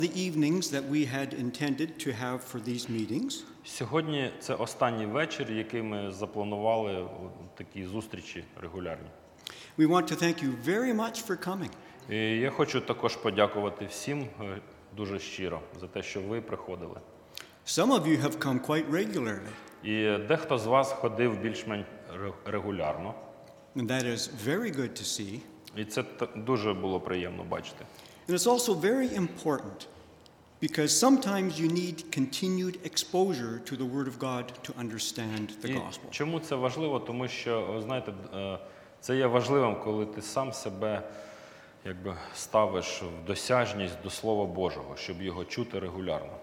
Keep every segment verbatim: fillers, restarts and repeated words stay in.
the evenings that we had intended to have for these meetings. Сьогодні це останній вечір, який ми запланували у такі зустрічі регулярні. We want to thank you very much for coming. І я хочу також подякувати всім е, дуже щиро за те, що ви приходили. Some of you have come quite regularly, І дехто з вас ходив більш-менш ре- регулярно. and that is very good to see. І це та- дуже було приємно бачити. And it's also very important because sometimes you need continued exposure to the Word of God to understand the І gospel. чому це важливо? Тому що, ви знаєте, е, це є важливим, коли ти сам себе якби ставиш в досяжність до Слова Божого, щоб його чути регулярно.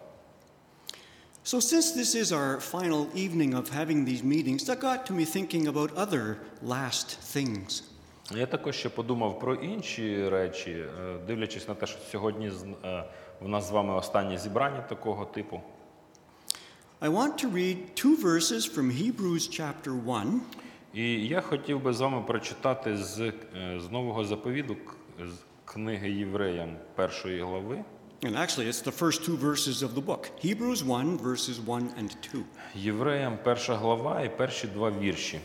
So since this is our final evening of having these meetings, that got to me thinking about other last things. Я також ще подумав про інші речі, е, дивлячись на те, що сьогодні з- е, в нас з вами останнє зібрання такого типу. I want to read two verses from Hebrews chapter one, І я хотів би з вами прочитати з, е, з Нового заповіду к- з книги Євреям першої глави. and actually it's the first two verses of the book. Hebrews one, verses one and two. Євреям перша глава і перші два вірші.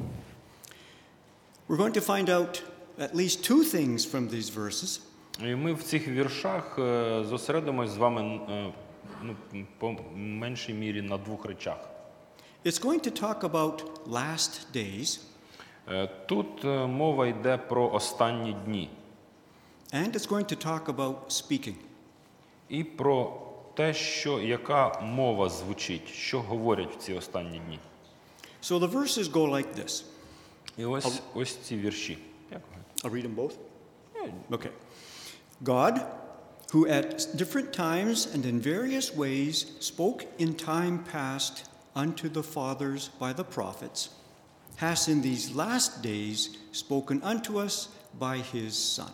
We're going to find out at least two things from these verses. І ми в цих віршах е, зосередимось з вами е, ну, по меншій мірі на двох речах. It's going to talk about last days, Е, Тут е, мова йде про останні дні and it's going to talk about speaking. і про те, що, яка мова звучить, що говорять в ці останні дні. So the verses go like this. І ось, ось ці вірші. Дякую. I'll read them both. Okay. God, who at different times and in various ways spoke in time past unto the fathers by the prophets, has in these last days spoken unto us by his Son.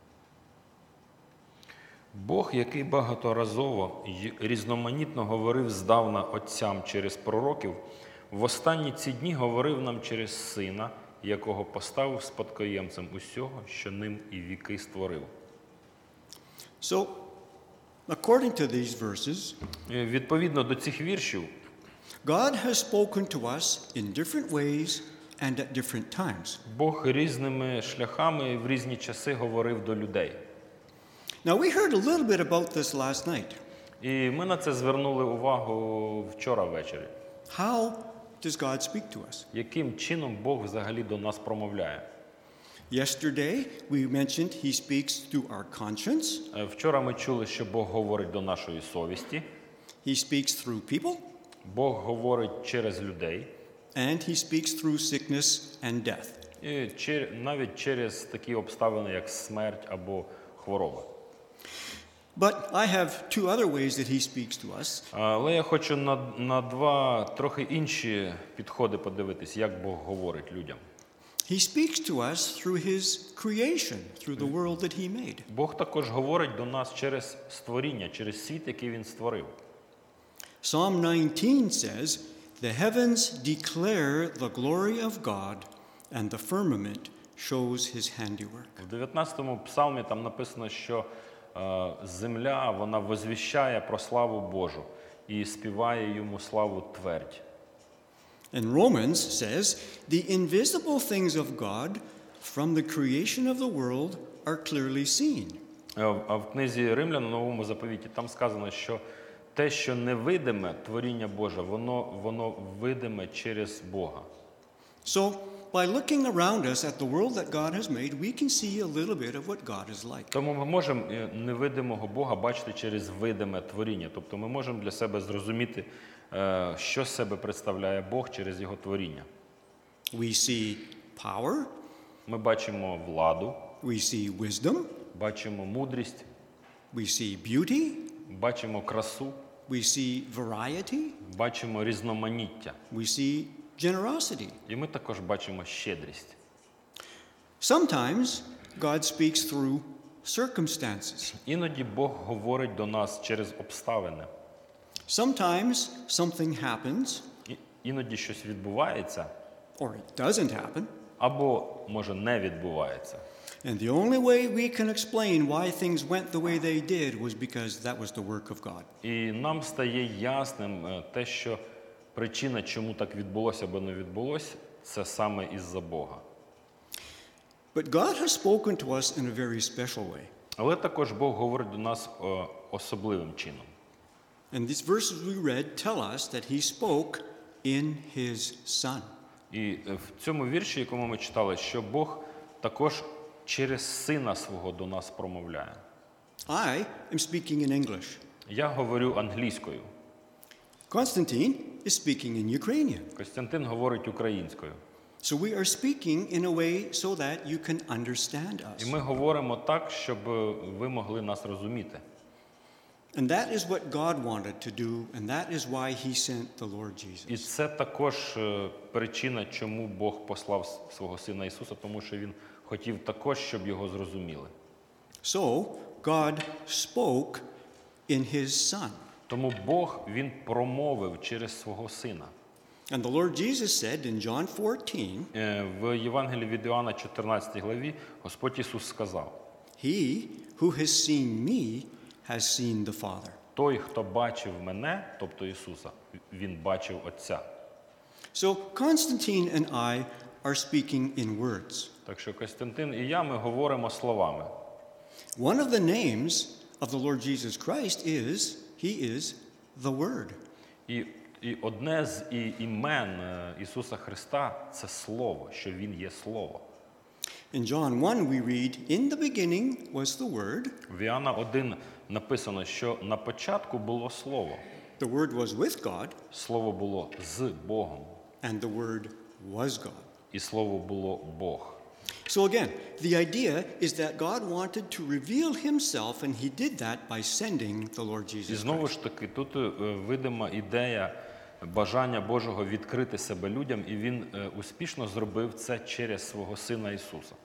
Бог, який багаторазово й різноманітно говорив здавна отцям через пророків, в останні ці дні говорив нам через Сина, якого поставив спадкоємцем усього, що ним і віки створив. So, according to these verses, Е, Відповідно до цих віршів, God has spoken to us in different ways and at different times. Бог різними шляхами в різні часи говорив до людей. Now, we heard a little bit about this last night. І ми на це звернули увагу вчора ввечері. How does God speak to us? Яким чином Бог взагалі до нас промовляє? Yesterday, we mentioned he speaks through our conscience, Е, Вчора ми чули, що Бог говорить до нашої совісті, he speaks through people, Бог говорить через людей, and he speaks through sickness and death. і чер- навіть через такі обставини, як смерть або хвороба. But I have two other ways that he speaks to us. Але я хочу на, на два трохи інші підходи подивитись, як Бог говорить людям. He speaks to us through his creation, through the world that he made. Бог також говорить до нас через створіння, через світ, який Він створив. Psalm nineteen says, "The heavens declare the glory of God, and the firmament shows his handiwork." В дев'ятнадцятому псалмі там написано, що е, земля, вона возвіщає про славу Божу і співає йому славу твердь. And Romans says, "The invisible things of God from the creation of the world are clearly seen." Е, в- А в книзі Римлян, у Новому заповіті, там сказано, що те, що невидиме, творіння Боже, воно, воно видиме через Бога. So, by looking around us at the world that God has made, we can see a little bit of what God is like. Тому ми можемо е, невидимого Бога бачити через видиме творіння. Тобто ми можемо для себе зрозуміти, е, що з себе представляє Бог через його творіння. We see power, Ми бачимо владу, we see wisdom, бачимо мудрість, we see beauty, бачимо красу, we see variety, бачимо різноманіття. we see generosity. І ми також бачимо щедрість. Sometimes God speaks through circumstances. Іноді Бог говорить до нас через обставини. Sometimes something happens, І- Іноді щось відбувається, or it doesn't happen, або, може, не відбувається. And the only way we can explain why things went the way they did was because that was the work of God. І нам стає ясним е, те, що причина, чому так відбулося або не відбулося, це саме із-за Бога. But God has spoken to us in a very special way. Але також Бог говорить до нас е, особливим чином. And these verses we read tell us that he spoke in his Son. І е, в цьому вірші, якому ми читали, що Бог також через Сина свого до нас промовляє. I am speaking in English. Я говорю англійською. Constantine is speaking in Ukrainian. Костянтин говорить українською. So we are speaking in a way so that you can understand І us. ми говоримо так, щоб ви могли нас розуміти. And that is what God wanted to do, and that is why he sent the Lord І Jesus. це також е, причина, чому Бог послав свого Сина Ісуса, тому що Він хотів також, щоб його зрозуміли. So God spoke in his Son. Тому Бог, Він промовив через свого Сина. And the Lord Jesus said in John fourteen, Е, В Євангелії від Іоанна, чотирнадцятій главі, Господь Ісус сказав: he who has seen me has seen the Father. «Той, хто бачив мене, тобто Ісуса, він бачив Отця». So Constantine and I are speaking in words. Так що Костянтин і я, ми говоримо словами. One of the names of the Lord Jesus Christ is, he is the Word. І, і одне з і, імен е, Ісуса Христа – це Слово, що Він є Слово. In John one we read, in the beginning was the Word. В Іоанна один написано, що на початку було Слово. The Word was with God, Слово було з Богом, and the Word was God. і Слово було Бог. So again, the idea is that God wanted to reveal himself, and he did that by sending the Lord І Jesus знову Christ. ж таки, тут е, видима ідея бажання Божого відкрити себе людям, і Він е, успішно зробив це через свого Сина Ісуса.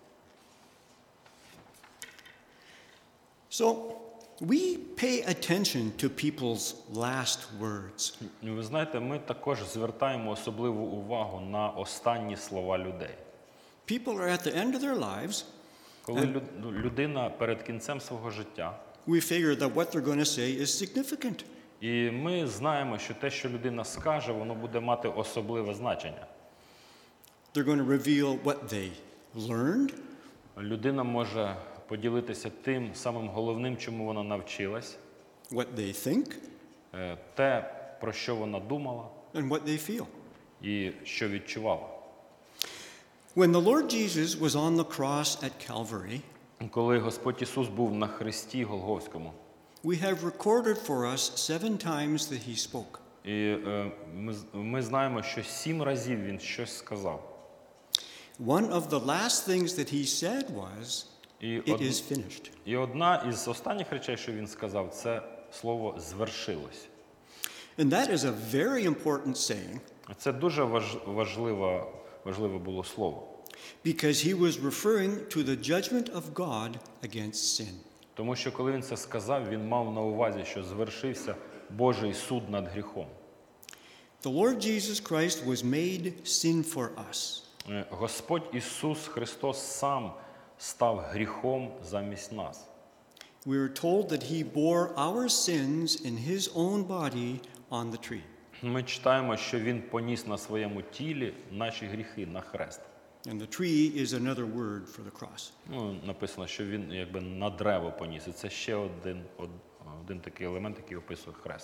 So we pay attention to people's last words. Ви знаєте, ми також звертаємо особливу увагу на останні слова людей. People are at the end of their lives. Коли лю- людина перед кінцем свого життя, We figure that what they're going to say is significant. і ми знаємо, що те, що людина скаже, воно буде мати особливе значення. They're going to reveal what they learned, Людина може поділитися тим самим головним, чому вона навчилась, what they think, е, те, про що вона думала and what they feel. і що відчувала. When the Lord Jesus was on the cross at Calvary, Коли Господь Ісус був на хресті Голгофському, we have recorded for us seven times that he spoke. і е, ми, з- ми знаємо, що сім разів Він щось сказав. One of the last things that he said was, І, it од... is finished. і одна із останніх речей, що Він сказав, це слово «звершилось». And that is a very important saying Це дуже важ... важливе, важливе було слово. because he was referring to the judgment of God against sin. Тому що коли Він це сказав, Він мав на увазі, що звершився Божий суд над гріхом. The Lord Jesus Christ was made sin for us. Е, Господь Ісус Христос сам став гріхом замість нас. We are told that he bore our sins in his own body on the tree. Ми читаємо, що Він поніс на своєму тілі наші гріхи на хрест. And the tree is another word for the cross. Ну, написано, що Він якби на древо поніс. І це ще один, од- один такий елемент, який описує хрест.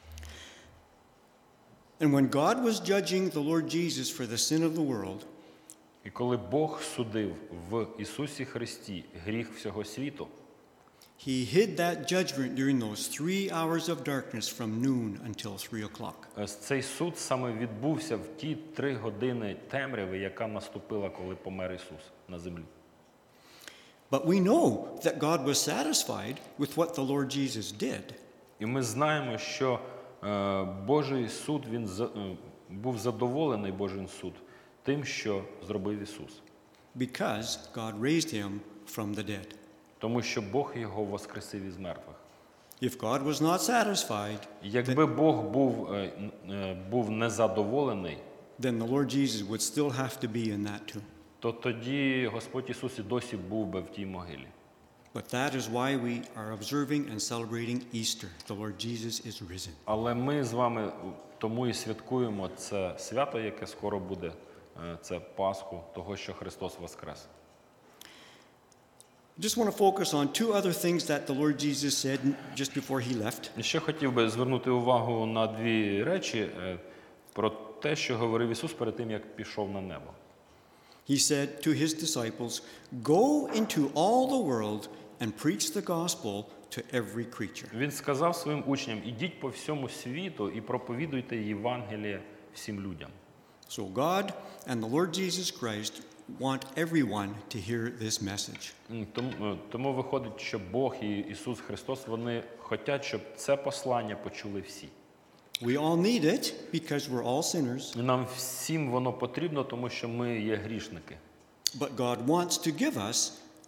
And when God was judging the Lord Jesus for the sin of the world, І коли Бог судив в Ісусі Христі гріх всього світу, he hid that judgment during those three hours of darkness from noon until three o'clock. е, цей суд саме відбувся в ті три години темряви, яка наступила, коли помер Ісус на землі. But we know that God was satisfied with what the Lord Jesus did, І ми знаємо, що е, Божий суд, він за- е, був задоволений Божий суд тим, що зробив Ісус. because God raised him from the dead. Тому що Бог його воскресив із мертвих. If God was not satisfied, Якби Бог був, е, е, був незадоволений, then the Lord Jesus would still have to be in that tomb. то тоді Господь Ісус і досі був би в тій могилі. But that is why we are observing and celebrating Easter. The Lord Jesus is risen. Але ми з вами тому і святкуємо це свято, яке скоро буде, це Пасху, того, що Христос воскрес. I just want to focus on two other things that the Lord Jesus said just before he left. І ще хотів би звернути увагу на дві речі про те, що говорив Ісус перед тим, як пішов на небо. He said to his disciples, "Go into all the world and preach the gospel to every creature." Він сказав своїм учням: "Ідіть по всьому світу і проповідуйте Євангеліє всім людям." So God and the Lord Jesus Christ want everyone to hear this message. Тому, тому виходить, що Бог і Ісус Христос, вони хочуть, щоб це послання почули всі. We all need it because we're all sinners. Нам всім воно потрібно, тому що ми є грішники. But God wants to give us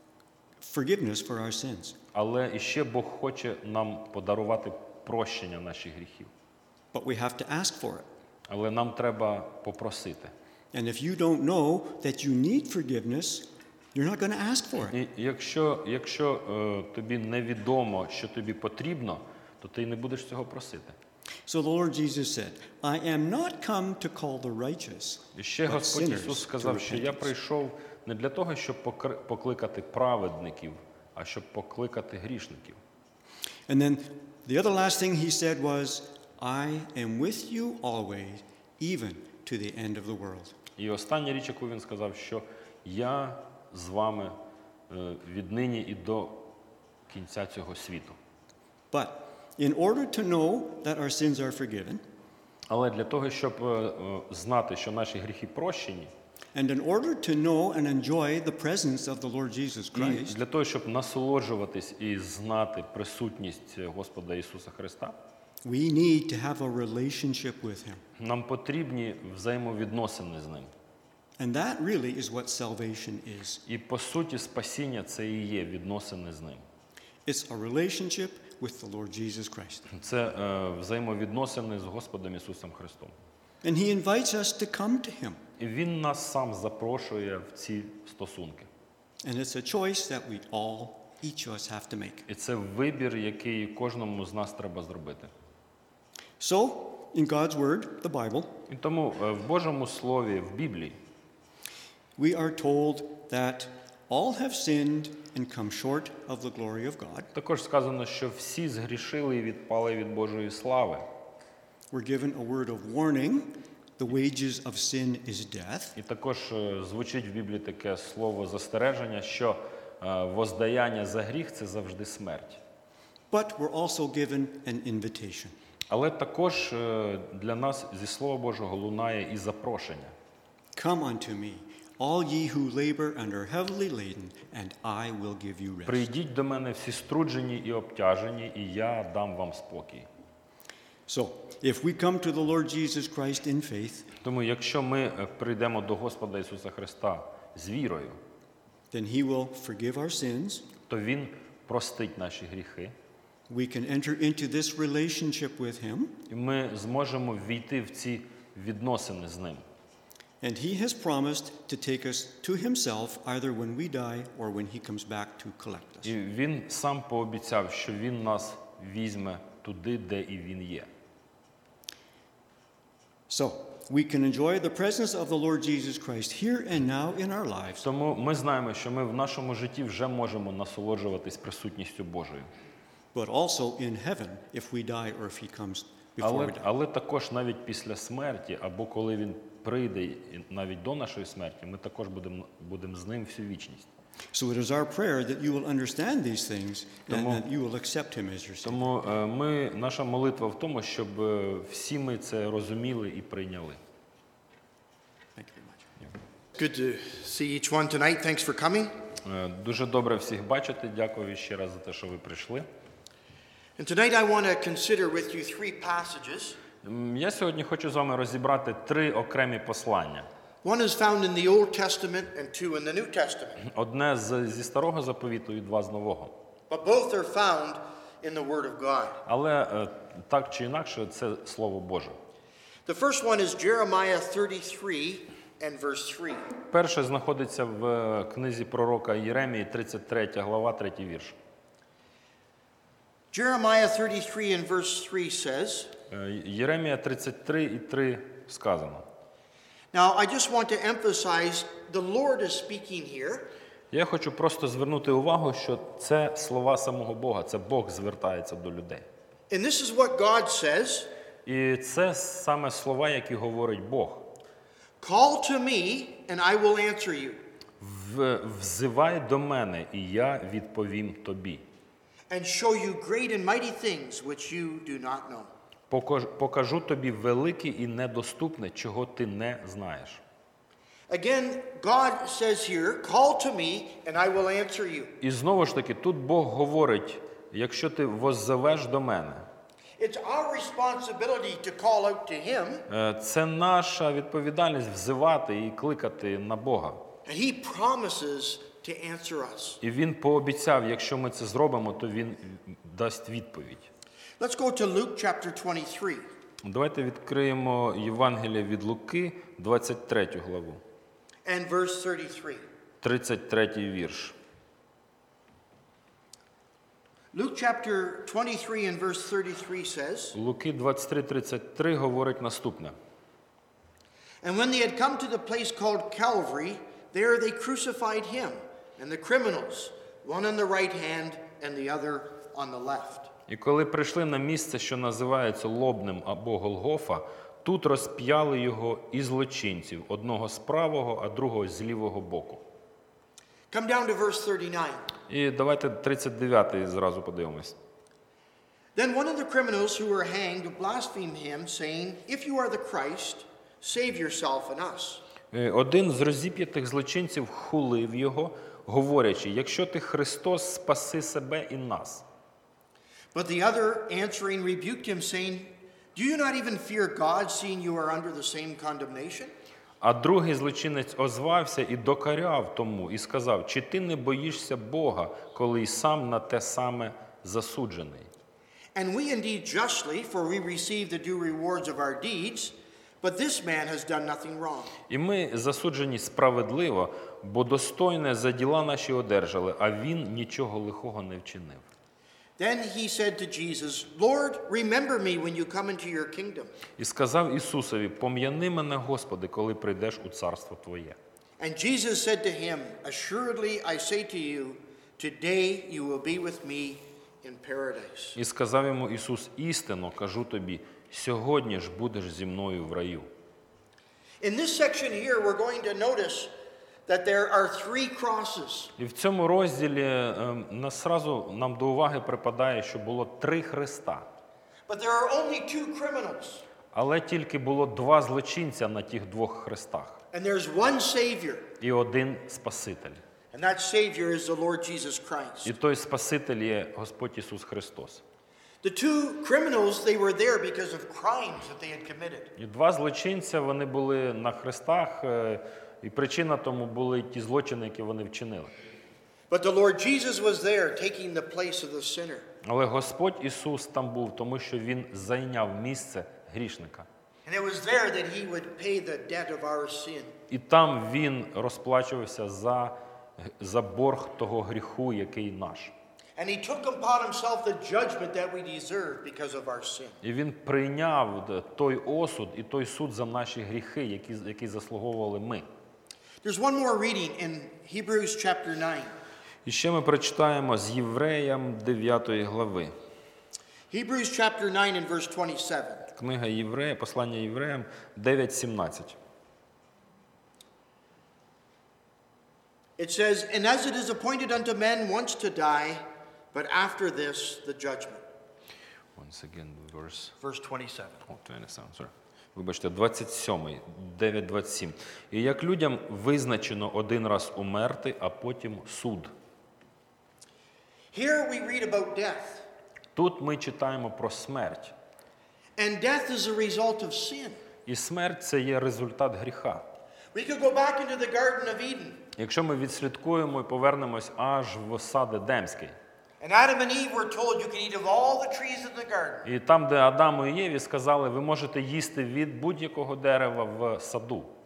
forgiveness for our sins. Але іще Бог хоче нам подарувати прощення наших гріхів. But we have to ask for it. Але нам треба попросити. And if you don't know that you need forgiveness, you're not going to ask for it. І якщо, якщо е, тобі невідомо, що тобі потрібно, то ти не будеш цього просити. So the Lord Jesus said, "I am not come to call the righteous, І ще but Господь sinners Ісус to сказав, що я repentance." прийшов не для того, щоб покр- покликати праведників, а щоб покликати грішників. And then the other last thing he said was, "I am with you always, even to the end of the world." І остання річ, яку він сказав, що я з вами е, віднині і до кінця цього світу. But in order to know that our sins are forgiven, Але для того, щоб е, е, знати, що наші гріхи прощені, and in order to know and enjoy the presence of the Lord Jesus і Christ, для того, щоб насолоджуватись і знати присутність Господа Ісуса Христа, we need to have a relationship with Him. нам потрібні взаємовідносини з Ним. And that really is what salvation is. І по суті спасіння – це і є відносини з Ним. It's a relationship with the Lord Jesus Christ. Це е, взаємовідносини з Господом Ісусом Христом. And He invites us to come to Him. І Він нас сам запрошує в ці стосунки. And it's a choice that we all, each of us have to make. І це вибір, який кожному з нас треба зробити. So, in God's Word, the Bible, І тому е, в Божому Слові, в Біблії, we are told that all have sinned and come short of the glory of God. також сказано, що всі згрішили і відпали від Божої слави. We're given a word of warning. The wages of sin is death. І також е, звучить в Біблії таке слово застереження, що е, воздаяння за гріх – це завжди смерть. But we're also given an invitation. Але також е, для нас зі Слова Божого лунає і запрошення. Come unto me, all ye who labor and are heavily laden, and I will give you rest. Прийдіть до мене всі струджені і обтяжені, і я дам вам спокій. So, if we come to the Lord Jesus Christ in faith, Тому якщо ми е, прийдемо до Господа Ісуса Христа з вірою, then He will forgive our sins. то Він простить наші гріхи, We can enter into this relationship with Him, і ми зможемо ввійти в ці відносини з Ним. and He has promised to take us to Himself either when we die or when He comes back to collect І us. Він сам пообіцяв, що Він нас візьме туди, де і Він є. So, we can enjoy the presence of the Lord Jesus Christ here and now in our lives, Тому ми знаємо, що ми в нашому житті вже можемо насолоджуватись присутністю Божою. but also in heaven if we die or if He comes before Але, we die. але також навіть після смерті, або коли Він прийде і навіть до нашої смерті, ми також будемо, будемо з Ним всю вічність. So it is our prayer that you will understand these things and Тому- that you will accept Him as your Savior. Тому е, ми, наша молитва в тому, щоб е, всі ми це розуміли і прийняли. Thank you very much. Good to see each one tonight. Thanks for coming. Е, Дуже добре всіх бачити. Дякую ще раз за те, що ви прийшли. And tonight I want to consider with you three passages. М, Я сьогодні хочу з вами розібрати три окремі послання. One is found in the Old Testament and two in the New Testament. Одне з, зі Старого заповіту і два з Нового. But both are found in the Word of God. Але е, так чи інакше, це Слово Боже. The first one is Jeremiah thirty-three, and verse three. Перше знаходиться в книзі пророка Єремії, тридцять третя глава, третій вірш. Jeremiah thirty-three and verse three says, Е, Єремія тридцять три і три сказано. now I just want to emphasize the Lord is speaking here. Я хочу просто звернути увагу, що це слова самого Бога, це Бог звертається до людей. And this is what God says, І це саме слова, які говорить Бог. call to me and I will answer you. В- Взивай до мене, і я відповім тобі. And show you great and mighty things which you do not know. Покаж- Покажу тобі велике і недоступне, чого ти не знаєш. Again, God says here, call to me and I will answer you. І знову ж таки, тут Бог говорить, якщо ти воззовеш до мене, It's our responsibility to call out to Him, е, це наша відповідальність взивати і кликати на Бога. and He promises to answer us. І Він пообіцяв, якщо ми це зробимо, то Він дасть відповідь. Let's go to Luke chapter twenty-three. Давайте відкриємо Євангеліє від Луки, двадцять третю главу, And verse thirty-three. тридцять третій вірш. Luke chapter twenty-three and verse thirty-three says, Луки двадцять три тридцять три говорить наступне. and when they had come to the place called Calvary, there they crucified him and the criminals, one on the right hand and the other on the left. І коли прийшли на місце, що називається Лобним або Голгофа, тут розп'яли його і злочинців, одного з правого, а другого з лівого боку. Come down to verse thirty-nine. І давайте тридцять дев'ятий зразу подивимось. Then one of the criminals who were hanged blasphemed him, saying, if you are the Christ, save yourself and us. Е, Один з розіп'ятих злочинців хулив його, говорячи, якщо ти Христос, спаси себе і нас. But the other answering rebuked him, saying, do you not even fear God, seeing you are under the same condemnation? А другий злочинець озвався і докоряв тому, і сказав, чи ти не боїшся Бога, коли й сам на те саме засуджений? And we indeed justly, for we receive the due rewards of our deeds, but this man has done nothing wrong. І ми засуджені справедливо, бо достойне за діла наші одержали, а він нічого лихого не вчинив. Then he said to Jesus, Lord, remember me when you come into your kingdom. І сказав Ісусові, пом'яни мене, Господи, коли прийдеш у царство Твоє. And Jesus said to him, assuredly I say to you, today you will be with me in paradise. І сказав йому Ісус, істинно кажу тобі, сьогодні ж будеш зі мною в раю. In this section here, we're going to notice that there are three crosses. І в цьому розділі е, нас сразу нам до уваги припадає, що було три хреста. But there are only two criminals. Але тільки було два злочинця на тих двох хрестах. And there's one Savior. І один Спаситель. And that Savior is the Lord Jesus Christ. І той Спаситель є Господь Ісус Христос. The two criminals, they were there because of crimes that they had committed. І два злочинця, вони були на хрестах, е, і причина тому були ті злочини, які вони вчинили. But the Lord Jesus was there taking the place of the sinner. Але Господь Ісус там був, тому що Він зайняв місце грішника. And it was there that he would pay the debt of our sin. І там Він розплачувався за, за борг того гріху, який наш. And he took upon himself the judgment that we deserve because of our sin. І Він прийняв той осуд і той суд за наші гріхи, які, які заслуговували ми. There's one more reading in Hebrews chapter nine. І ще ми прочитаємо з Євреям дев'ятої глави. Hebrews chapter nine and verse twenty-seven. Книга Єврея, послання Євреям дев'ять сімнадцять. It says, and as it is appointed unto men once to die, but after this the judgment. Once again, verse... Verse twenty-seven. О, twenty-seven, sorry. Вибачте, двадцять сьомий, дев'ять двадцять сім. І як людям визначено один раз умерти, а потім суд. Here we read about death. Тут ми читаємо про смерть. And death is a result of sin. І смерть – це є результат гріха. We could go back into the Garden of Eden. Якщо ми відслідкуємо і повернемось аж в сад Едемський, And Adam and Eve were told you can eat of all the trees in the garden. і там, де Адаму і Єві сказали, ви можете їсти від будь-якого дерева в саду.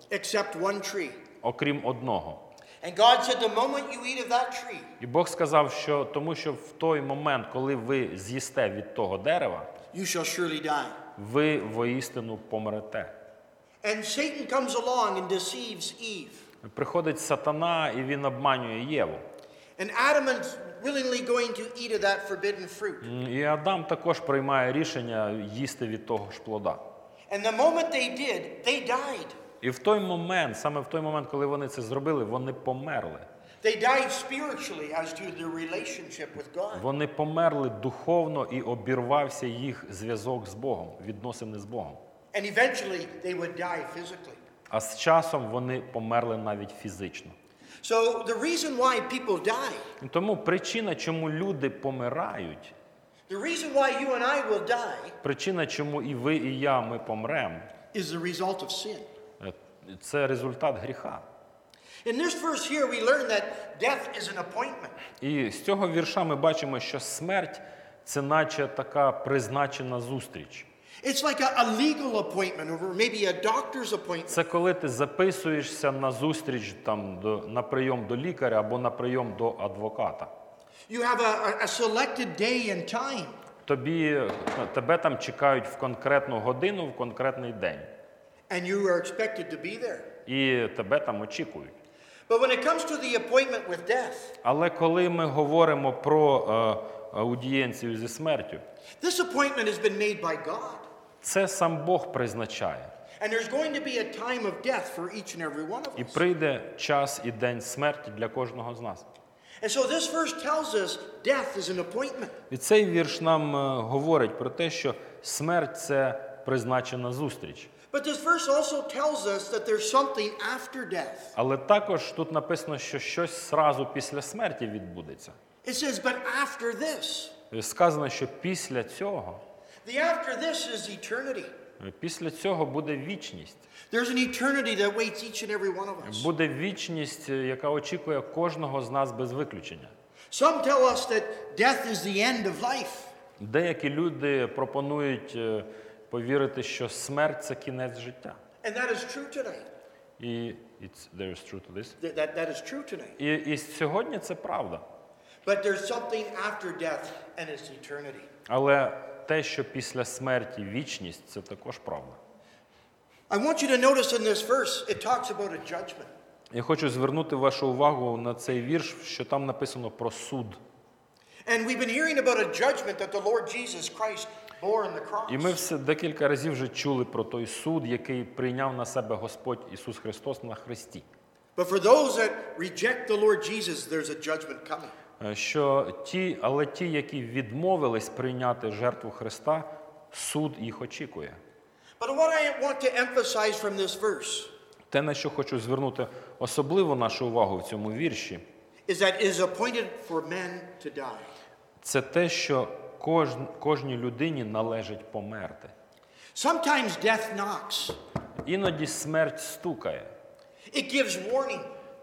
except one tree. окрім одного. And God said, the moment you eat of that tree, І Бог сказав, що тому що в той момент, коли ви з'їсте від того дерева, you shall surely die. ви воістину помрете. And Satan comes along and deceives Eve. Приходить сатана, і він обманює Єву. And Adam is willingly going to eat of that forbidden fruit. І Адам також приймає рішення їсти від того ж плода. And the moment they did, they died. І в той момент, саме в той момент, коли вони це зробили, вони померли. They died spiritually as to their relationship with God. Вони померли духовно, і обірвався їх зв'язок з Богом, відносини з Богом. And eventually they would die physically. А з часом вони померли навіть фізично. So the reason why people die, І тому причина, чому люди помирають, the reason why you and I will die, причина, чому і ви, і я, ми помремо, is the result of sin. е, це результат гріха. In this verse here we learn that death is an appointment. І з цього вірша ми бачимо, що смерть – це наче така призначена зустріч. It's like a, a legal appointment or maybe a doctor's appointment. Це коли ти записуєшся на зустріч там, до, на прийом до лікаря або на прийом до адвоката. You have a, a selected day and time. Тобі, тебе там чекають в конкретну годину, в конкретний день. And you are expected to be there. І тебе там очікують. But when it comes to the appointment with death, Але коли ми говоримо про е, аудієнцію зі смертю, this appointment has been made by God. це сам Бог призначає. And there's going to be a time of death for each and every one of І us. прийде час і день смерті для кожного з нас. And so this verse tells us death is an appointment. І цей вірш нам е, говорить про те, що смерть – це призначена зустріч. But this verse also tells us that there's something after death. Але також тут написано, що щось зразу після смерті відбудеться. It says, but after this. І сказано, що після цього, The after this is eternity. е, після цього буде вічність. There's an eternity that waits each and every one of us. Буде вічність, е, яка очікує кожного з нас без виключення. Some tell us that death is the end of life. Деякі люди пропонують е, повірити, що смерть – це кінець життя. And that is true tonight. І it's, there is truth to this. That, that, that is true tonight. І, і сьогодні це правда. But there's something after death, and it's eternity. Але те, що після смерті вічність – це також правда. I want you to notice in this verse, it talks about a judgment. Я хочу звернути вашу увагу на цей вірш, що там написано про суд. And we've been hearing about a judgment that the Lord Jesus Christ bore on the cross. І ми все декілька разів вже чули про той суд, який прийняв на себе Господь Ісус Христос на хресті. But for those that reject the Lord Jesus, there's a judgment coming. Е, Що ті, але ті, які відмовились прийняти жертву Христа, суд їх очікує. But what I want to emphasize from this verse Те, на що хочу звернути особливо нашу увагу в цьому вірші, is that it is appointed for men to die. це те, що кож, кожній людині належить померти. Sometimes death knocks. Іноді смерть стукає. It gives warning.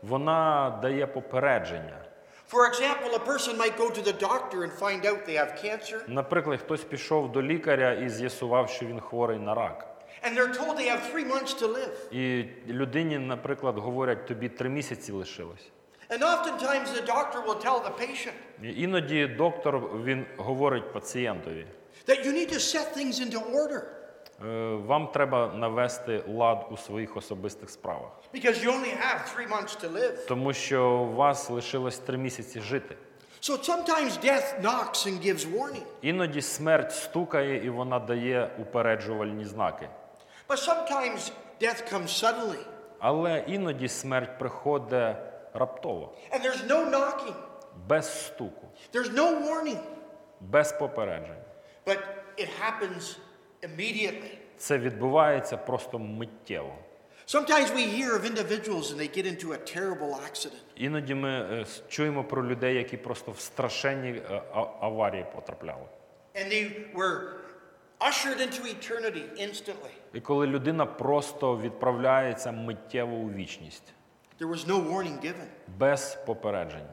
Вона дає попередження. For example, a person might go to the doctor and find out they have cancer, Наприклад, хтось пішов до лікаря і з'ясував, що він хворий на рак. and they're told they have three months to live. І людині, наприклад, говорять, тобі три місяці лишилось. And oftentimes the doctor will tell the patient І іноді доктор, він говорить пацієнтові, that you need to set things into order «Е, вам треба навести лад у своїх особистих справах, because you only have three months to live. тому що у вас лишилось три місяці жити. So sometimes death knocks and gives warning, Іноді смерть стукає, і вона дає упереджувальні знаки. but sometimes death comes suddenly, Але іноді смерть приходить раптово, and there's no knocking, без стуку, there's no warning, без попереджень. but it happens immediately. Це відбувається просто миттєво. Sometimes we hear of individuals and they get into a terrible accident. Іноді ми е, с- чуємо про людей, які просто в страшенні е, а- аварії потрапляли. And they were ushered into eternity instantly. І коли людина просто відправляється миттєво у вічність, There was no warning given. без попереджень.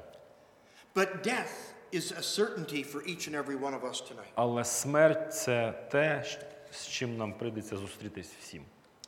But death is a certainty for each and every one of us tonight. Але смерть – це те, щ- з чим нам прийдеться зустрітись всім.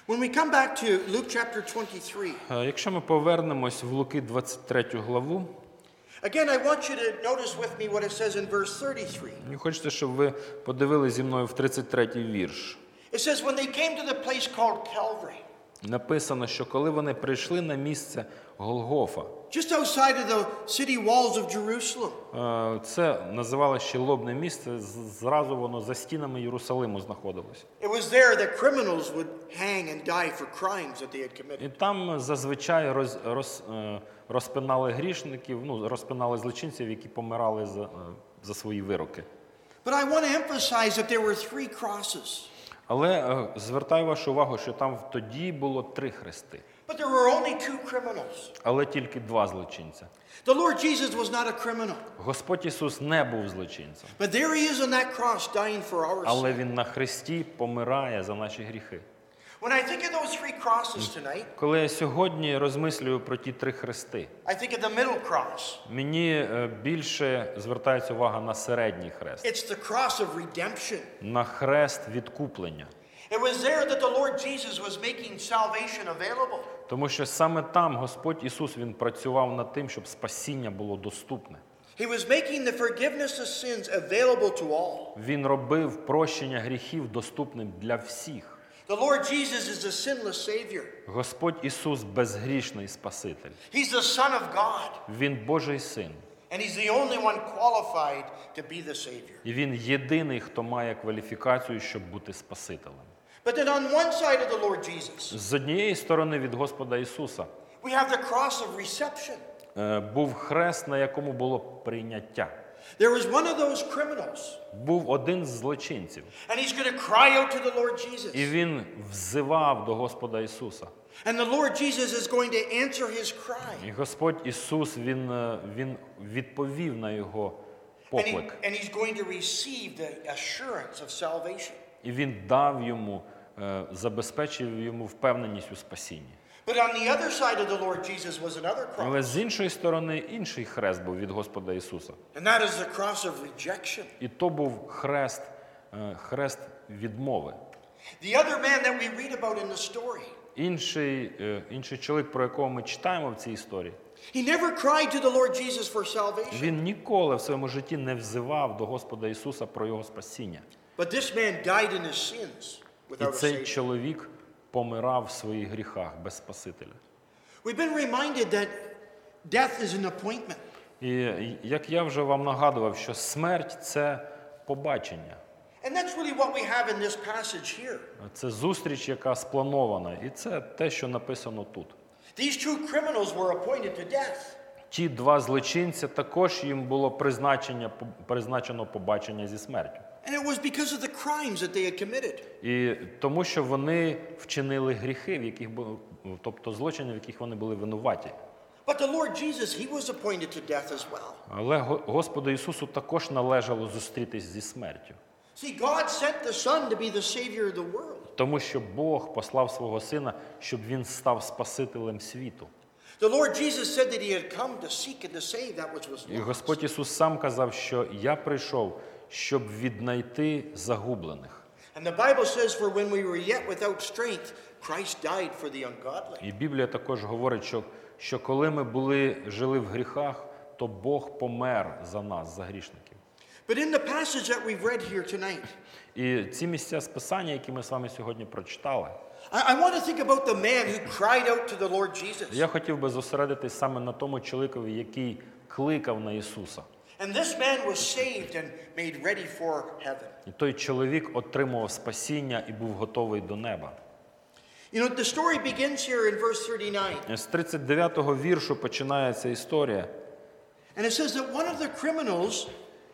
When we come back to Luke chapter twenty-three, Е, Якщо ми повернемось в Луки двадцять третю главу, again, I want you to notice with me what it says in verse thirty-three. мені хочеться, щоб ви подивилися зі мною в тридцять третій вірш. It says, when they came to the place called Calvary, Написано, що коли вони прийшли на місце Голгофа, just outside of the city walls of Jerusalem, е, це називалося ще лобне місце, з- зразу воно за стінами Єрусалиму знаходилось. it was there that criminals would hang and die for crimes that they had committed. І там зазвичай роз, роз, е, розпинали грішників, ну, розпинали злочинців, які помирали за, е, за свої вироки. But I want to emphasize that there were three crosses. Але е, звертаю вашу увагу, що там тоді було три хрести, But there were only two criminals. але тільки два злочинця. The Lord Jesus was not a criminal. Господь Ісус не був злочинцем, But there he is on that cross dying for our але sin. Він на хресті помирає за наші гріхи. When I think of those three crosses tonight, Коли я сьогодні розмислюю про ті три хрести, I think of the middle cross. мені е, більше звертається увага на середній хрест, It's the cross of redemption. на хрест відкуплення. It was there that the Lord Jesus was making salvation available. Тому що саме там Господь Ісус, Він працював над тим, щоб спасіння було доступне. He was making the forgiveness of sins available to all. Він робив прощення гріхів доступним для всіх. The Lord Jesus is the sinless Savior. Господь Ісус – безгрішний Спаситель. He's the Son of God. Він Божий Син. And he's the only one qualified to be the Savior. І Він єдиний, хто має кваліфікацію, щоб бути Спасителем. But then on one side of the Lord Jesus, З однієї сторони від Господа Ісуса we have the cross of reception. е, був хрест, на якому було прийняття. There was one of those criminals, Був один з злочинців. and he's going to cry out to the Lord І Jesus. він взивав до Господа Ісуса. And the Lord Jesus is going to answer his cry. І Господь Ісус, Він, е, він відповів на його And, he, поклик. and he's going to receive the assurance of salvation. І Він дав йому, е, забезпечив йому впевненість у спасінні. But on the other side of the Lord Jesus was another cross. Але з іншої сторони, інший хрест був від Господа Ісуса. And that is the cross of rejection. І то був хрест, е, хрест відмови. The other man that we read about in the story, Інший, е, інший чоловік, про якого ми читаємо в цій історії, he never cried to the Lord Jesus for salvation. він ніколи в своєму житті не взивав до Господа Ісуса про його спасіння. But this man died in his sins І without a цей Savior. чоловік помирав в своїх гріхах без Спасителя. We've been reminded that death is an appointment. І як я вже вам нагадував, що смерть – це побачення. And that's really what we have in this passage here. Це зустріч, яка спланована. І це те, що написано тут. These two criminals were appointed to death. Ті два злочинця, також їм було призначення, призначено побачення зі смертю. And it was because of the crimes that they had committed. І тому, що вони вчинили гріхи, в яких були, тобто злочини, в яких вони були винуваті. But the Lord Jesus, he was appointed to death as well. Але Го- Господу Ісусу також належало зустрітись зі смертю. See, God sent the Son to be the Savior of the world. Тому що Бог послав свого Сина, щоб Він став Спасителем світу. The Lord Jesus said that he had come to seek and to save that which was І lost. Господь Ісус сам казав, що «Я прийшов, щоб віднайти загублених». And the Bible says, for when we were yet without strength, Christ died for the ungodly. І Біблія також говорить, що, що коли ми були, жили в гріхах, то Бог помер за нас, за грішників. But in the passage that we've read here tonight, І ці місця з Писання, які ми з вами сьогодні прочитали, I, I want to think about the man who cried out to the Lord Jesus. я хотів би зосередитись саме на тому чоловікові, який кликав на Ісуса. And this man was saved and made ready for heaven. І той чоловік отримував спасіння і був готовий до неба. You know, the story begins here in verse thirty-nine. З тридцять дев'ятого віршу починається історія. And it says that one of the criminals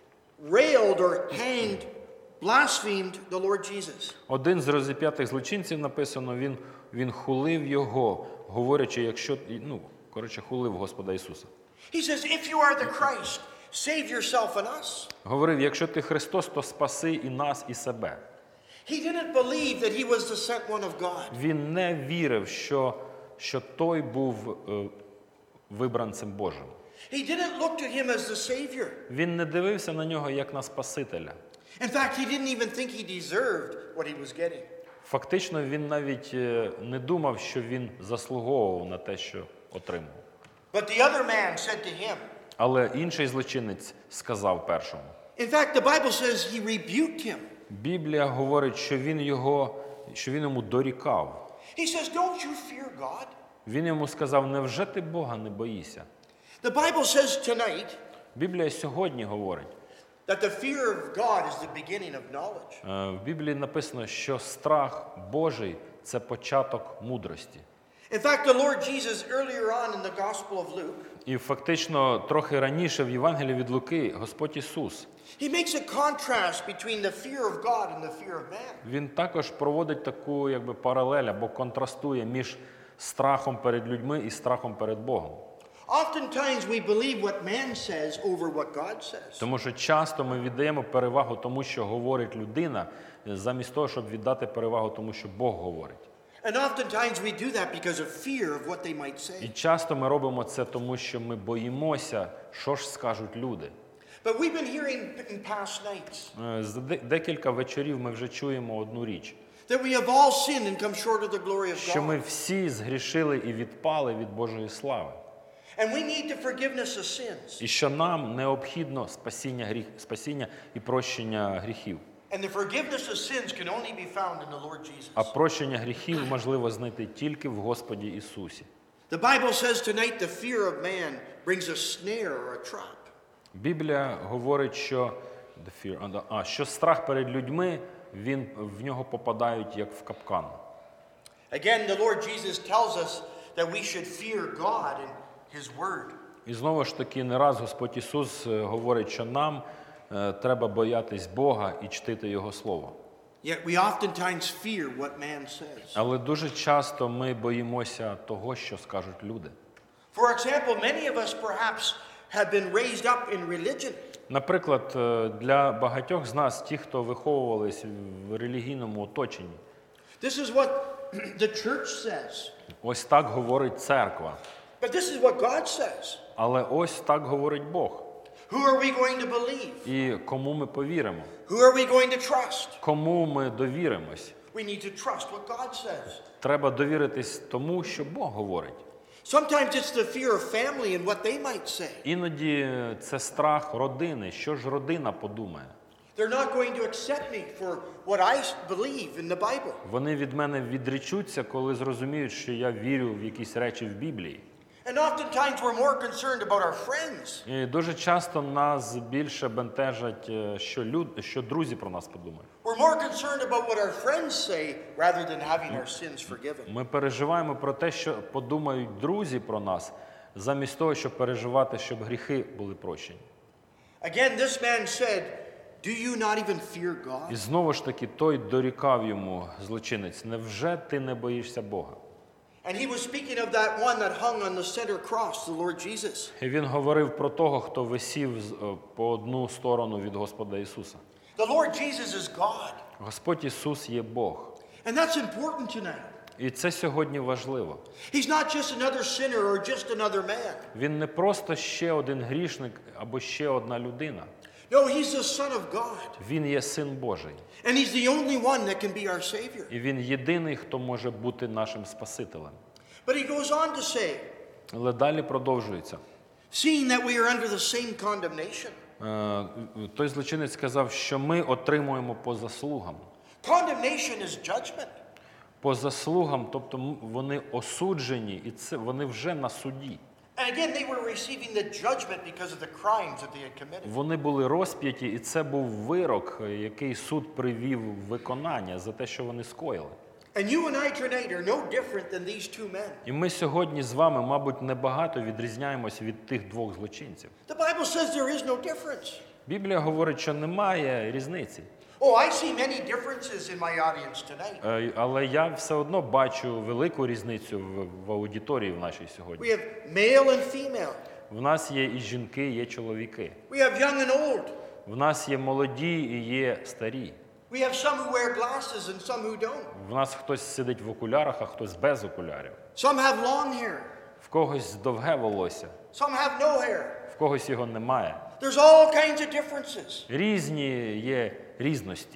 railed or hanged, blasphemed the Lord Jesus. Один з розіп'ятих злочинців, написано, він, він хулив його, говорячи, якщо, ну, коротше, хулив Господа Ісуса. He says, if you are the Christ, save yourself and us. Говорив, якщо ти Христос, то спаси і нас, і себе. He didn't believe that he was the sent one of God. Він не вірив, що, що той був е, вибранцем Божим. He didn't look to him as the Savior. Він не дивився на нього як на Спасителя. In fact, he didn't even think he deserved what he was getting. Фактично, він навіть е, не думав, що він заслуговував на те, що отримав. But the other man said to him, Але інший злочинець сказав першому. in fact, the Bible says he rebuked him. Біблія говорить, що він його, що він йому дорікав. He says, don't you fear God? Він йому сказав: невже ти Бога не боїшся? The Bible says tonight Біблія сьогодні говорить, that the fear of God is the beginning of knowledge. е, в Біблії написано, що страх Божий – це початок мудрості. In fact, the Lord Jesus earlier on in the Gospel of Luke, І фактично трохи раніше в Євангелії від Луки Господь Ісус, he makes a contrast between the fear of God and the fear of man. Він також проводить таку якби паралель або контрастує між страхом перед людьми і страхом перед Богом. Oftentimes we believe what man says over what God says. Тому що часто ми віддаємо перевагу тому, що говорить людина, замість того, щоб віддати перевагу тому, що Бог говорить. And oftentimes we do that because of fear of what they might І say. часто ми робимо це тому, що ми боїмося, що ж скажуть люди. But we've been hearing in past nights Е, За де- декілька вечорів ми вже чуємо одну річ, that we have all sinned and come short of the glory of що ми God. всі згрішили і відпали від Божої слави. And we need the forgiveness of sins. І що нам необхідно спасіння, гріх, спасіння і прощення гріхів. And the forgiveness of sins can only be found in the Lord А Jesus. прощення гріхів можливо знайти тільки в Господі Ісусі. The Bible says tonight the fear of man brings a snare or a trap. Біблія говорить, що, the fear, а, що страх перед людьми, він, в нього попадають як в капкан. Again, the Lord Jesus tells us that we should fear God and His Word. І знову ж таки, не раз Господь Ісус е, говорить, що нам е, треба боятись Бога і чтити Його Слово. Yet we oftentimes fear what man says. Але дуже часто ми боїмося того, що скажуть люди. For example, many of us perhaps have been raised up in religion. Наприклад, е, для багатьох з нас, ті, хто виховувались в релігійному оточенні, This is what the church says. ось так говорить церква. But this is what God says. Але ось так говорить Бог. Who are we going to believe? І кому ми повіримо? Who are we going to trust? Кому ми довіримось? We need to trust what God says. Треба довіритись тому, що Бог говорить. Sometimes it's the fear of family and what they might say. Іноді це страх родини. Що ж родина подумає? They're not going to accept me for what I believe in the Bible. Вони від мене відречуться, коли зрозуміють, що я вірю в якісь речі в Біблії. And oftentimes we're more concerned about our friends. І дуже часто нас більше бентежать, е, що, люд... що друзі про нас подумають. We're more concerned about what our friends say rather than having our sins forgiven. Ми переживаємо про те, що подумають друзі про нас, замість того, щоб переживати, щоб гріхи були прощені. Again, this man said, do you not even fear І God? знову ж таки той дорікав йому, злочинець: невже ти не боїшся Бога? And he was speaking of that one that hung on the center cross, the Lord Jesus. І він говорив про того, хто висів з- е, по одну сторону від Господа Ісуса. The Lord Jesus is God. Господь Ісус є Бог. And that's important tonight. І це сьогодні важливо. He's not just another sinner or just another man. Він не просто ще один грішник або ще одна людина. No, he's the Son of God. Він є Син Божий. And he's the only one that can be our Savior. І Він єдиний, хто може бути нашим Спасителем. But he goes on to say, Але далі продовжується. seeing that we are under the same condemnation. Е, Той злочинець сказав, що ми отримуємо по заслугам. Condemnation is judgment. По заслугам, тобто м- вони осуджені, і це вони вже на суді. And again, they were receiving the judgment because of the crimes that they had committed. Вони були розп'яті, і це був вирок, який суд привів в виконання за те, що вони скоїли. And you and I tonight are no different than these two men. І ми сьогодні з вами, мабуть, небагато відрізняємося від тих двох злочинців. The Bible says there is no difference. Біблія говорить, що немає різниці. Oh, I see many differences in my audience tonight. Е, Але я все одно бачу велику різницю в, в аудиторії в нашій сьогодні. We have male and female. В нас є і жінки, є чоловіки. We have young and old. В нас є молоді і є старі. We have some who wear glasses and some who don't. В нас хтось сидить в окулярах, а хтось без окулярів. Some have long hair. В когось довге волосся, Some have no hair. в когось його немає. There's all kinds of differences. Різні є різності.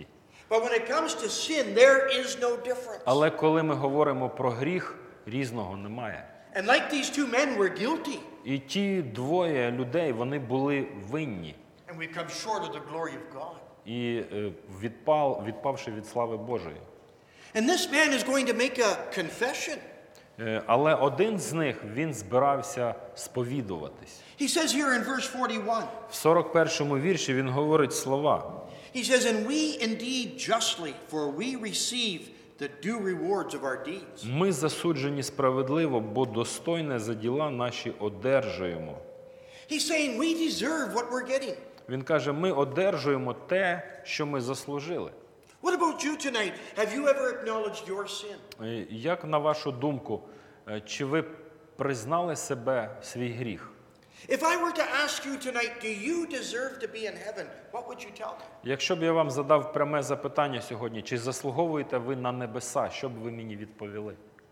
But when it comes to sin, there is no difference. Але коли ми говоримо про гріх, різного немає. And like these two men were guilty, І ті двоє людей, вони були винні. and we've come short of the glory of God. І е, відпав, відпавши від слави Божої. And this man is going to make a confession. Е, Але один з них, він збирався сповідуватись. He says here in verse forty-one, В сорок першому вірші він говорить слова. he says, "And we indeed justly, for we receive the due rewards of our deeds." Ми засуджені справедливо, бо достойне за діла наші одержуємо. He's saying we deserve what we're getting. Він каже, ми одержуємо те, що ми заслужили. What about you tonight? Have you ever acknowledged your sin? Е, Як на вашу думку, е, чи ви признали себе свій гріх? If I were to ask you tonight, do you deserve to be in heaven? What would you tell me? Якщо б я вам задав пряме запитання сьогодні, чи заслуговуєте ви на небеса, що б ви мені відповіли?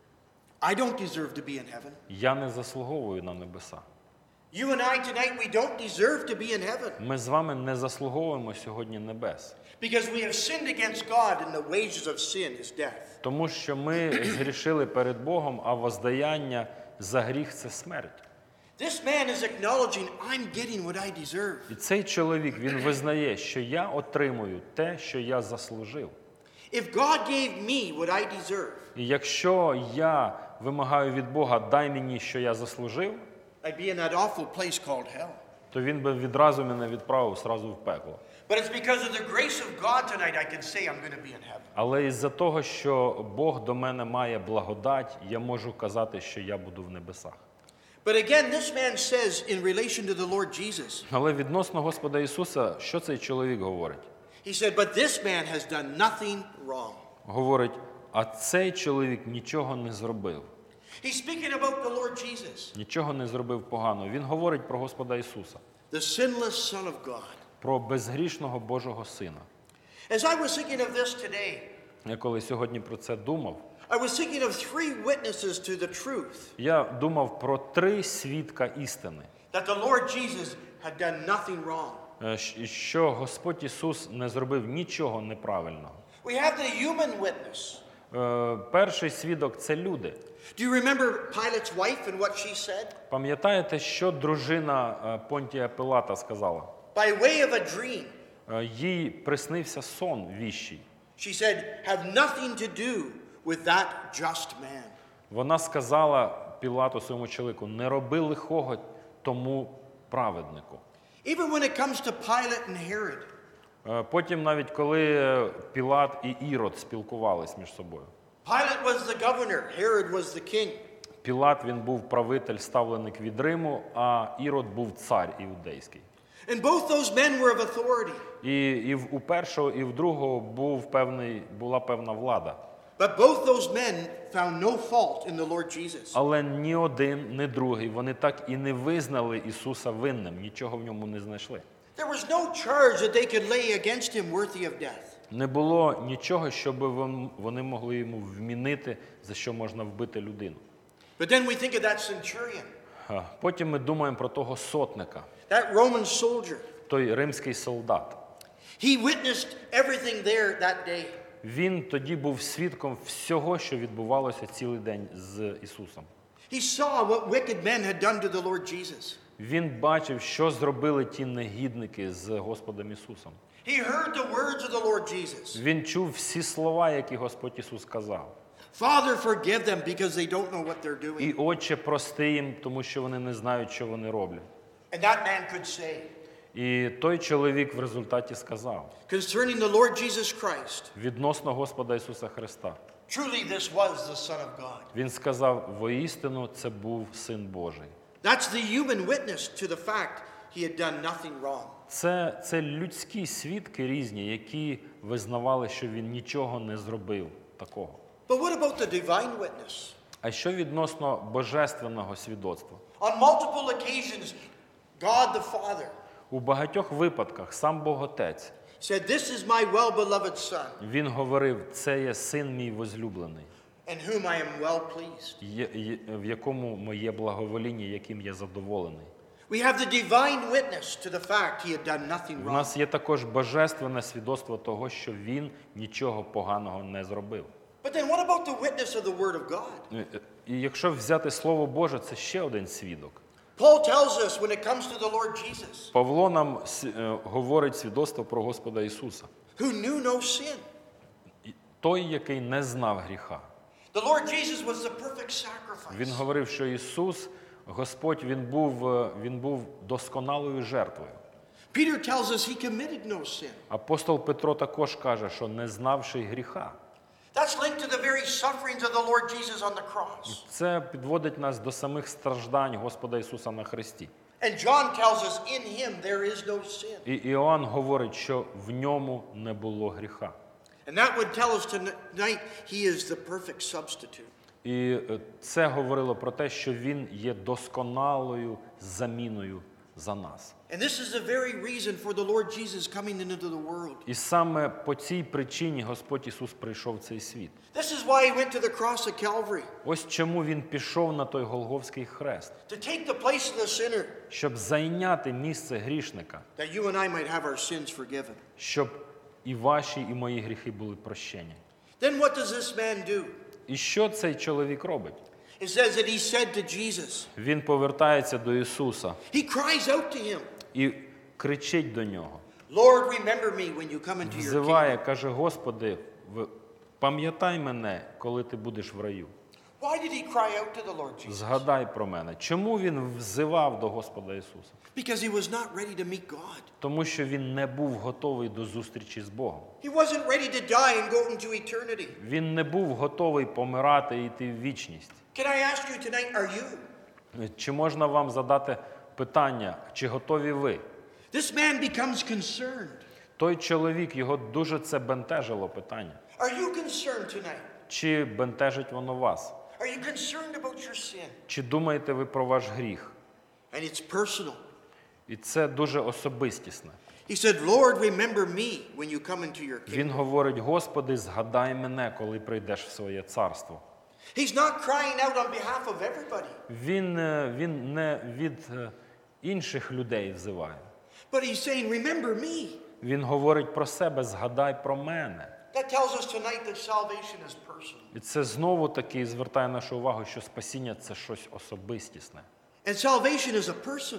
I don't deserve to be in heaven. Я не заслуговую на небеса. You and I tonight, we don't deserve to be in heaven Ми з вами не заслуговуємо сьогодні небес. because we have sinned against God and the wages of sin is death. Тому що ми згрішили перед Богом, а воздаяння за гріх – це смерть. This man is acknowledging, I'm getting what I deserve. І цей чоловік, він визнає, що я отримую те, що я заслужив. If God gave me what I deserve, І якщо я вимагаю від Бога, дай мені, що я заслужив, I'd be in that awful place called hell. то він би відразу мене відправив сразу в пекло. But it's because of the grace of God tonight I can say I'm going to be in heaven. Але із-за того, що Бог до мене має благодать, я можу казати, що я буду в небесах. But again, this man says in relation to the Lord Jesus, Але відносно Господа Ісуса, що цей чоловік говорить? he said, but this man has done nothing wrong. Говорить, а цей чоловік нічого не зробив. He's speaking about the Lord Jesus, Нічого не зробив погано. Він говорить про Господа Ісуса, the sinless Son of God. про безгрішного Божого Сина. As I was thinking of this today, Я коли сьогодні про це думав, I was thinking of three witnesses to the truth я думав про три свідка істини, that the Lord Jesus had done nothing wrong. е, щ- що Господь Ісус не зробив нічого неправильного. We have the human witness. Е, Перший свідок – це люди. Do you remember Pilate's wife and what she said? Пам'ятаєте, що дружина е, Понтія Пилата сказала? By way of a dream, Е, Їй приснився сон віщий. she said, have nothing to do with that just man. Вона сказала Пілату, своєму чоловіку, не роби лихого тому праведнику. Even when it comes to Pilate and Herod, Е, Потім навіть коли Пілат і Ірод спілкувались між собою. Pilate was the governor, Herod was the king. Пілат, він був правитель, ставленик від Риму, а Ірод був цар іудейський. And both those men were of authority. І, і в- у першого, і в другого був певний, була певна влада. But both those men found no fault in the Lord Jesus. Але ні один, ні другий, вони так і не визнали Ісуса винним, нічого в ньому не знайшли. There was no charge that they could lay against him worthy of death. Не було нічого, щоб вон- вони могли йому вмінити, за що можна вбити людину. But then we think of that centurion, А потім ми думаємо про того сотника, that Roman soldier. той римський солдат. He witnessed everything there that day. Він тоді був свідком всього, що відбувалося цілий день з Ісусом. He saw what wicked men had done to the Lord Jesus. Він бачив, що зробили ті негідники з Господом Ісусом. He heard the words of the Lord Jesus. Він чув всі слова, які Господь Ісус сказав. Father, forgive them because they don't know what they're doing. І, Отче, прости їм, тому що вони не знають, що вони роблять. And that man could say, І той чоловік в результаті сказав concerning the Lord Jesus Christ, відносно Господа Ісуса Христа. truly this was the Son of God. Він сказав, воістину це був Син Божий. That's the human witness to the fact he had done nothing wrong. Це, це людські свідки різні, які визнавали, що він нічого не зробив такого. But what about the divine witness? А що відносно божественного свідоцтва? On multiple occasions, God the Father У багатьох випадках сам Бог Отець, said, this is my well-beloved Son, він говорив, це є син мій возлюблений, in whom I am well pleased. є- є- в якому моє благовоління, яким я задоволений. We have the divine witness to the fact he had done nothing В wrong. нас є також божественне свідоцтво того, що він нічого поганого не зробив. But then what about the witness of the Word of God? І якщо взяти Слово Боже, це ще один свідок. Paul tells us when it comes to the Lord Jesus, Павло нам с- е, говорить свідоцтво про Господа Ісуса. who knew no sin. І той, який не знав гріха. The Lord Jesus was the perfect sacrifice. Він говорив, що Ісус, Господь, Він був, е, він був досконалою жертвою. Peter tells us he committed no sin. Апостол Петро також каже, що не знавши гріха. That's linked to the very sufferings of the Lord Jesus on the cross. Це підводить нас до самих страждань Господа Ісуса на хресті. And John tells us in him there is no sin. І Іоанн говорить, що в ньому не було гріха. And that would tell us tonight he is the perfect substitute. І е, це говорило про те, що він є досконалою заміною за нас. And this is the very reason for the Lord Jesus coming into the world. І саме по цій причині Господь Ісус прийшов в цей світ. This is why he went to the cross of Calvary, Ось чому він пішов на той Голгофський хрест, to take the place of the sinner, щоб зайняти місце грішника, that you and I might have our sins forgiven. щоб і ваші, і мої гріхи були прощені. Then what does this man do? І що цей чоловік робить? It says that he said to Jesus, Він повертається до Ісуса he cries out to him, і кричить до нього. Lord, remember me when you come into your kingdom. Взиває, каже, Господи, в- пам'ятай мене, коли ти будеш в раю. Why did he cry out to the Lord Jesus? Згадай про мене. Чому він взивав до Господа Ісуса? Because he was not ready to meet God. Тому що він не був готовий до зустрічі з Богом. He wasn't ready to die and go into eternity. Він не був готовий помирати і йти в вічність. Can I ask you tonight, are you? Чи можна вам задати питання, чи готові ви? This man becomes concerned. Той чоловік, його дуже це бентежило питання. Are you concerned tonight? Чи бентежить воно вас? Are you concerned about your sin? Чи думаєте ви про ваш гріх? And it's personal. І це дуже особистісне. He said, Lord, remember me when you come into your Він kingdom. говорить, Господи, згадай мене, коли прийдеш в своє царство. He's not crying out on behalf of everybody, Він, е, він не від е, інших людей взиває. but he's saying, remember me. Він говорить про себе, згадай про мене. That tells us tonight that salvation is personal. І це знову таки звертає нашу увагу, що спасіння – це щось особистісне. And salvation is a person.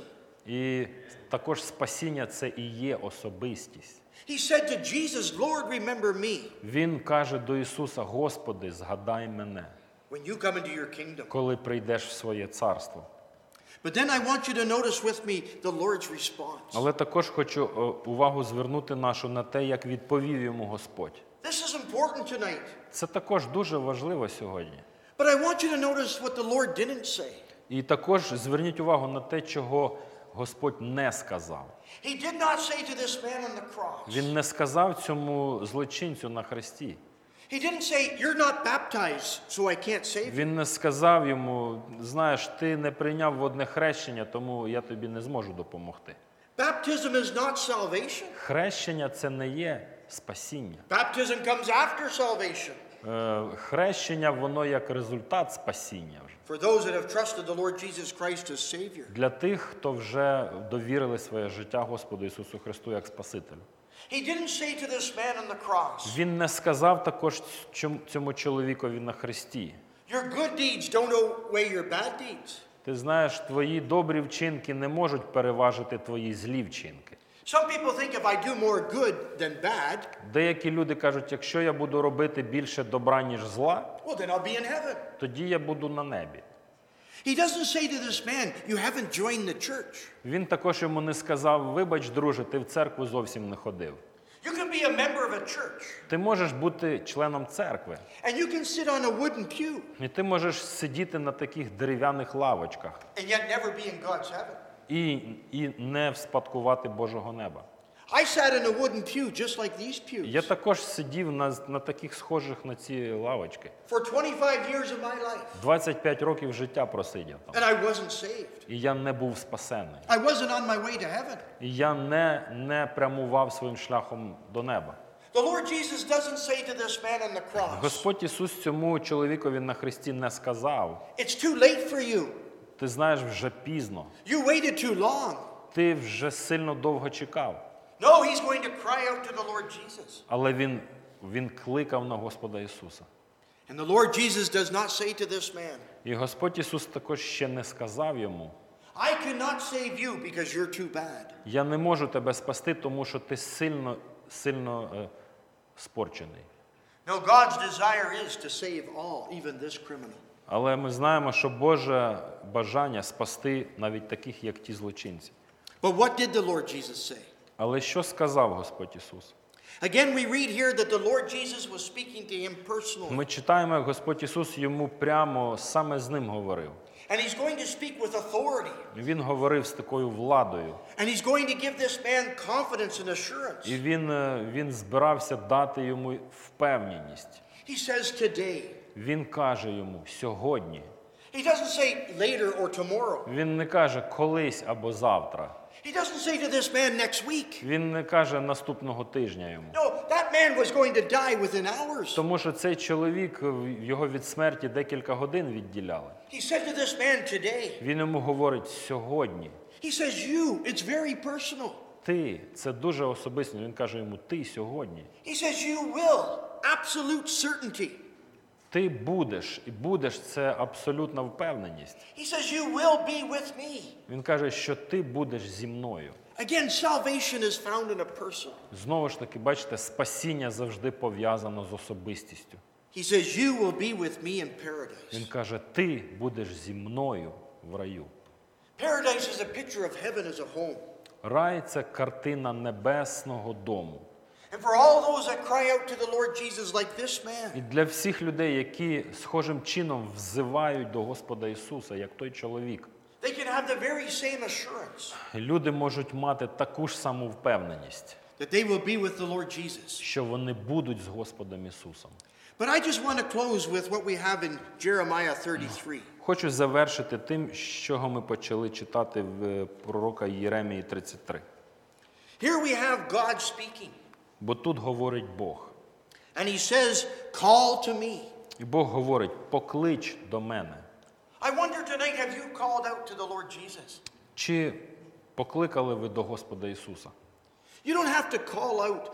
І також спасіння – це і є особистість. He said to Jesus, Lord, remember me Він каже до Ісуса, Господи, згадай мене, when you come into your kingdom. коли прийдеш в своє царство. But then I want you to notice with me the Lord's response. Але також хочу е, увагу звернути нашу на те, як відповів йому Господь. This is important tonight. Це також дуже важливо сьогодні. But I want you to notice what the Lord didn't say. І також зверніть увагу на те, чого Господь не сказав. He did not say to this man on the cross, Він не сказав цьому злочинцю на хресті. he didn't say, you're not baptized, so I can't save you. Він не сказав йому, знаєш, ти не прийняв водне хрещення, тому я тобі не зможу допомогти. Baptism is not salvation. Хрещення – це не є спасіння. Baptism comes after salvation. Е, Хрещення, воно як результат спасіння вже. For those that have trusted the Lord Jesus Christ as Savior. Для тих, хто вже довірили своє життя Господу Ісусу Христу як Спасителю. He didn't say to this man on the cross, Він не сказав також цьому- цьому чоловікові на хресті. your good deeds don't outweigh your bad deeds. Ти знаєш, твої добрі вчинки не можуть переважити твої злі вчинки. Some people think if I do more good than bad, Деякі люди кажуть, якщо я буду робити більше добра, ніж зла, well, then I'll be in heaven. тоді я буду на небі. He doesn't say to this man, you haven't joined the church. Він також йому не сказав, вибач, друже, ти в церкву зовсім не ходив. You can be a member of a church, Ти можеш бути членом церкви, and you can sit on a wooden pew, і ти можеш сидіти на таких дерев'яних лавочках and yet never be in God's heaven. і, і не вспадкувати Божого неба. I sat in a wooden pew just like these pews Я також сидів на, на таких схожих на ці лавочки. for twenty-five years of my life, двадцять п'ять років життя просидів там. and I wasn't saved. І я не був спасений. I wasn't on my way to heaven. І я не, не прямував своїм шляхом до неба. The Lord Jesus doesn't say to this man on the cross, Господь Ісус цьому чоловікові на хресті не сказав, it's too late for you. Ти знаєш, вже пізно. You waited too long. Ти вже сильно довго чекав. No, he's going to cry out to the Lord Jesus. Але він, він кликав на Господа Ісуса. And the Lord Jesus does not say to this man, І Господь Ісус також ще не сказав йому: I cannot save you because you're too bad. я не можу тебе спасти, тому що ти сильно, сильно е, спорчений. No, God's desire is to save all, even this criminal. Але ми знаємо, що Боже бажання спасти навіть таких, як ті злочинці. But what did the Lord Jesus say? Але що сказав Господь Ісус? Again, we read here that the Lord Jesus was speaking to him personally. Ми читаємо, як Господь Ісус йому прямо саме з ним говорив. And he's going to speak with authority. Він говорив з такою владою. And he's going to give this man confidence and assurance. І він, е, він збирався дати йому впевненість. He says today. Він каже йому сьогодні. He doesn't say later or tomorrow. Він не каже колись або завтра. He doesn't say to this man next week. Він не каже наступного тижня йому. No, that man was going to die within hours. Тому що цей чоловік, його від смерті декілька годин відділяли. He said to this man today. Він йому говорить сьогодні. He says you, it's very personal. Ти, це дуже особисто. Він каже йому, ти сьогодні. He says you will, absolute certainty. Ти будеш, і будеш – це абсолютна впевненість. He says you will be with me. Він каже, що ти будеш зі мною. Again, salvation is found in a person. Знову ж таки, бачите, спасіння завжди пов'язано з особистістю. He says you will be with me in paradise. Він каже, ти будеш зі мною в раю. Paradise is a picture of heaven as a home. Рай – це картина небесного дому. And for all those that cry out to the Lord Jesus like this man. І для всіх людей, які схожим чином взивають до Господа Ісуса, як той чоловік, They can have the very same assurance люди можуть мати таку ж саму впевненість, that they will be with the Lord Jesus. що вони будуть з Господом Ісусом. But I just want to close with what we have in Jeremiah thirty-three. Хочу завершити тим, з чого ми почали читати в пророка Єремії тридцять три. Here we have God speaking. Бо тут говорить Бог. And he says, call to me. І Бог говорить, поклич до мене. I wonder tonight, have you called out to the Lord Jesus? Чи покликали ви до Господа Ісуса? You don't have to call out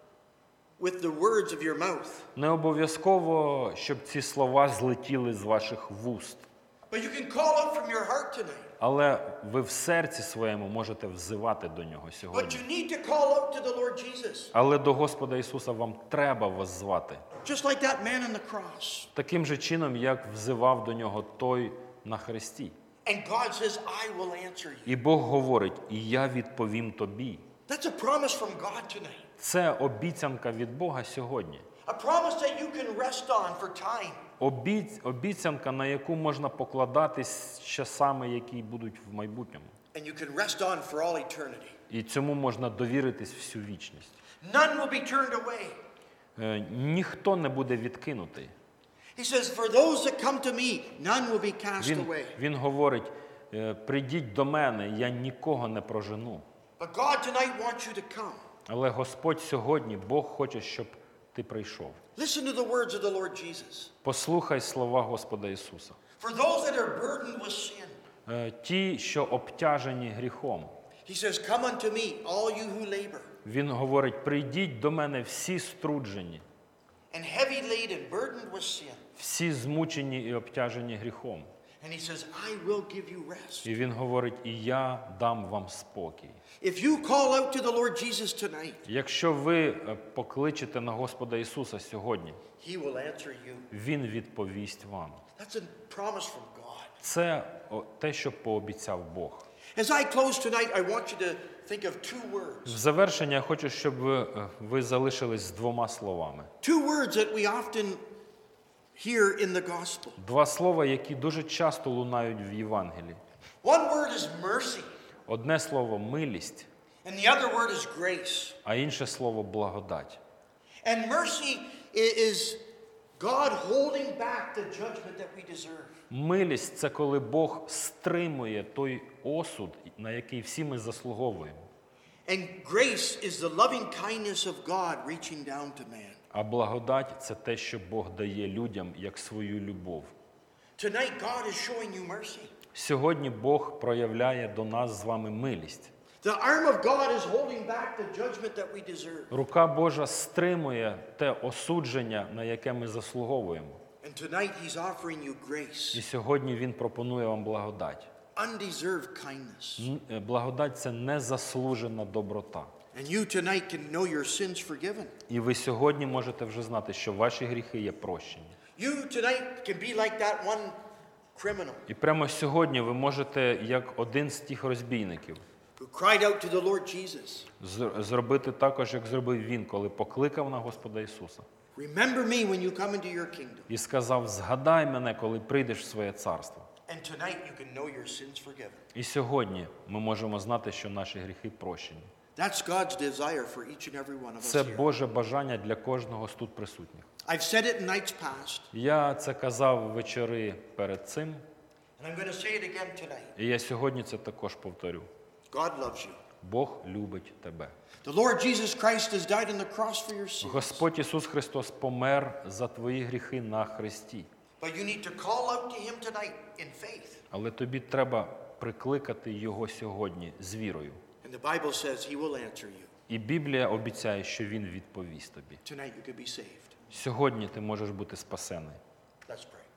with the words of your mouth. Не обов'язково, щоб ці слова злетіли з ваших вуст. But you can call out from your heart tonight. Але ви в серці своєму можете взивати до Нього But сьогодні. you need to call out to the Lord Jesus. Але до Господа Ісуса вам треба воззвати. Just like that man on the cross. Таким же чином, як взивав до Нього той на хресті. And God says, I will answer you. І Бог говорить, і я відповім тобі. That's a promise from God tonight. Це обіцянка від Бога сьогодні. A promise that you can rest on for time. Обіць, обіцянка, на яку можна покладатись часами, які будуть в майбутньому. And you can rest on for all eternity. І цьому можна довіритись всю вічність. None will be turned away. Е, ніхто не буде відкинутий. He says, for those that come to me, none will be cast Він, away. він говорить, е, прийдіть до мене, я нікого не прожену. But God tonight wants you to come. Але Господь сьогодні, Бог хоче, щоб ти прийшов. Listen to the words of the Lord Jesus. Послухай слова Господа Ісуса. For those that are burdened with sin, Е, ті, що обтяжені гріхом. he says, come unto me, all you who labor, Він говорить, прийдіть до мене всі струджені, and heavy laden, burdened with sin. всі змучені і обтяжені гріхом. And he says, I will give you rest. І він говорить, і я дам вам спокій. If you call out to the Lord Jesus tonight, Якщо ви е, покличете на Господа Ісуса сьогодні, he will answer you. Він відповість вам. That's a promise from God. Це о, те, що пообіцяв Бог. As I close tonight, I want you to think of two words. В завершення я хочу, щоб ви, е, ви залишились з двома словами. Two words that we often hear in the gospel. Два слова, які дуже часто лунають в Євангелії. One word is mercy, Одне слово – милість, and the other word is grace. а інше слово – благодать. And mercy i- is God holding back the judgment that we deserve. Милість – це коли Бог стримує той осуд, на який всі ми заслуговуємо. And grace is the loving kindness of God reaching down to man. А благодать – це те, що Бог дає людям як свою любов. Tonight, God is showing you mercy. Сьогодні Бог проявляє до нас з вами милість. The arm of God is holding back the judgment that we deserve. Рука Божа стримує те осудження, на яке ми заслуговуємо. And tonight he's offering you grace, І сьогодні Він пропонує вам благодать. undeserved kindness. Н- е, Благодать – це незаслужена доброта. And you tonight can know your sins forgiven. І ви сьогодні можете вже знати, що ваші гріхи є прощені. You tonight can be like that one criminal І прямо сьогодні ви можете, як один з тих розбійників, who cried out to the Lord Jesus, з- зробити також, як зробив він, коли покликав на Господа Ісуса. remember me when you come into your kingdom. І сказав, згадай мене, коли прийдеш в своє царство. And tonight you can know your sins forgiven. І сьогодні ми можемо знати, що наші гріхи прощені. That's God's desire for each and every one of us Це here. Боже бажання для кожного з тут присутніх. I've said it in nights past, Я це казав вечори перед цим, and I'm going to say it again tonight. і я сьогодні це також повторю. God loves you. Бог любить тебе. The Lord Jesus Christ has died on the cross for your sins. Господь Ісус Христос помер за твої гріхи на хресті. But you need to call out to him tonight in faith. Але тобі треба прикликати Його сьогодні з вірою. And the Bible says he will answer you. І Біблія обіцяє, що Він відповість тобі. Tonight you can be saved. Сьогодні ти можеш бути спасений. Let's pray.